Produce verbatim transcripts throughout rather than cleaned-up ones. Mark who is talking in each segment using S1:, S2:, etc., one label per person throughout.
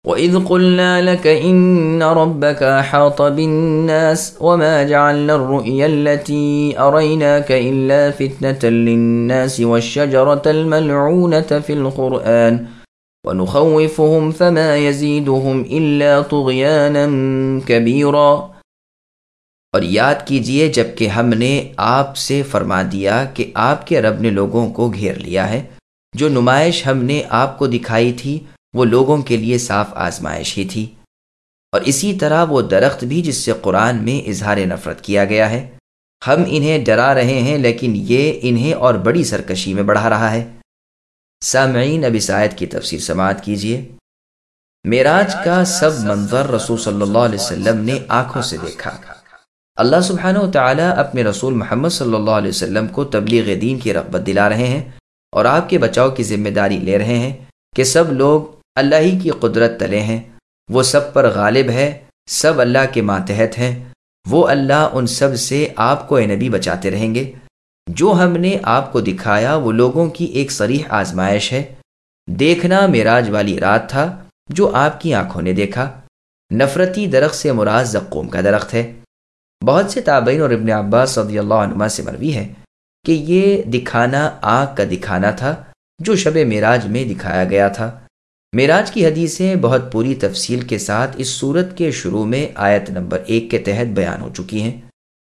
S1: وَإِذْ قُلْنَا لَكَ إِنَّ رَبَّكَ أَحَاطَ بِالنَّاسِ وَمَا جَعَلْنَا الرُّؤْيَا الَّتِي أَرَيْنَاكَ إِلَّا فِتْنَةً لِلنَّاسِ وَالشَّجَرَةَ الْمَلْعُونَةَ فِي الْقُرْآنِ وَنُخَوِّفُهُمْ فَمَا يَزِيدُهُمْ إِلَّا طُغْيَانًا كَبِيرًا۔ اور یاد کیجئے جب کہ ہم نے آپ سے فرما دیا کہ آپ کے رب نے لوگوں کو گھیر لیا ہے، جو نمائش ہم نے آپ کو دکھائی تھی وہ لوگوں کے لیے صاف آزمائش ہی تھی، اور اسی طرح وہ درخت بھی جس سے قرآن میں اظہار نفرت کیا گیا ہے، ہم انہیں ڈرا رہے ہیں لیکن یہ انہیں اور بڑی سرکشی میں بڑھا رہا ہے۔ سامعین، اب اس آیت کی تفسیر سماعت کیجئے۔ معراج کا سب منظر رسول صلی اللہ علیہ وسلم نے آنکھوں سے دیکھا۔ اللہ سبحانہ و تعالیٰ اپنے رسول محمد صلی اللہ علیہ وسلم کو تبلیغ دین کی رغبت دلا رہے ہیں اور آپ کے بچاؤ کی ذمہ داری لے رہے ہیں کہ سب لوگ اللہ ہی کی قدرت تلے ہیں، وہ سب پر غالب ہے، سب اللہ کے ماتحت ہیں، وہ اللہ ان سب سے آپ کو اے نبی بچاتے رہیں گے۔ جو ہم نے آپ کو دکھایا وہ لوگوں کی ایک صریح آزمائش ہے۔ دیکھنا معراج والی رات تھا جو آپ کی آنکھوں نے دیکھا۔ نفرتی درخت سے مراد زقوم کا درخت ہے۔ بہت سے تابعین اور ابن عباس رضی اللہ عنہما سے مروی ہے کہ یہ دکھانا آنکھ کا دکھانا تھا جو شب معراج میں دکھایا گیا تھا۔ معراج کی حدیثیں بہت پوری تفصیل کے ساتھ اس سورت کے شروع میں آیت نمبر ایک کے تحت بیان ہو چکی ہیں۔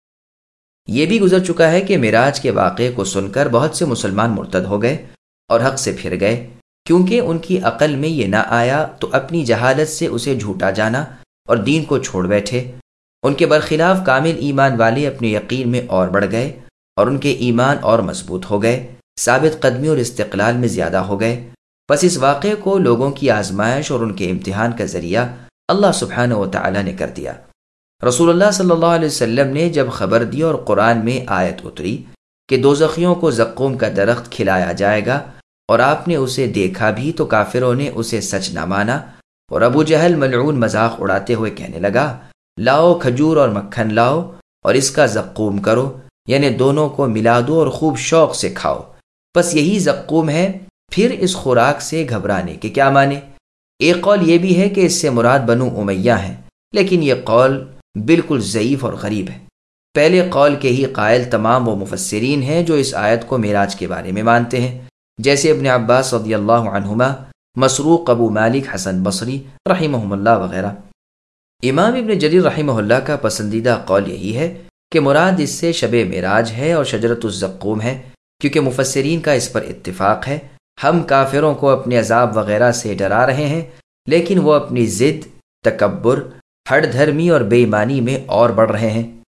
S1: یہ بھی گزر چکا ہے کہ معراج کے واقعے کو سن کر بہت سے مسلمان مرتد ہو گئے اور حق سے پھر گئے، کیونکہ ان کی عقل میں یہ نہ آیا تو اپنی جہالت سے اسے جھوٹا جانا اور دین کو چھوڑ بیٹھے۔ ان کے برخلاف کامل ایمان والے اپنے یقین میں اور بڑھ گئے اور ان کے ایمان اور مضبوط ہو گئے، ثابت قدمی اور استقلال میں زیادہ ہو گئے۔ پس اس واقعے کو لوگوں کی آزمائش اور ان کے امتحان کا ذریعہ اللہ سبحانہ و تعالیٰ نے کر دیا۔ رسول اللہ صلی اللہ علیہ وسلم نے جب خبر دی اور قرآن میں آیت اتری کہ دوزخیوں کو زقوم کا درخت کھلایا جائے گا اور آپ نے اسے دیکھا بھی تو کافروں نے اسے سچ نہ مانا، اور ابو جہل ملعون مذاق اڑاتے ہوئے کہنے لگا، لاؤ کھجور اور مکھن لاؤ اور اس کا زقوم کرو، یعنی دونوں کو ملا دو اور خوب شوق سے کھاؤ، بس یہی زقوم ہے۔ پھر اس خوراک سے گھبرانے کے کیا معنی؟ ایک قول یہ بھی ہے کہ اس سے مراد بنو امیہ ہیں، لیکن یہ قول بالکل ضعیف اور غریب ہے۔ پہلے قول کے ہی قائل تمام وہ مفسرین ہیں جو اس آیت کو معراج کے بارے میں مانتے ہیں، جیسے ابن عباس رضی اللہ عنہما، مسروق، ابو مالک، حسن بصری رحمہم اللہ وغیرہ۔ امام ابن جریر رحمہ اللہ کا پسندیدہ قول یہی ہے کہ مراد اس سے شب معراج ہے اور شجرۃ الزقوم ہے، کیونکہ مفسرین کا اس پر اتفاق ہے۔ ہم کافروں کو اپنے عذاب وغیرہ سے ڈرا رہے ہیں، لیکن وہ اپنی ضد، تکبر، ہٹ دھرمی اور بے ایمانی میں اور بڑھ رہے ہیں۔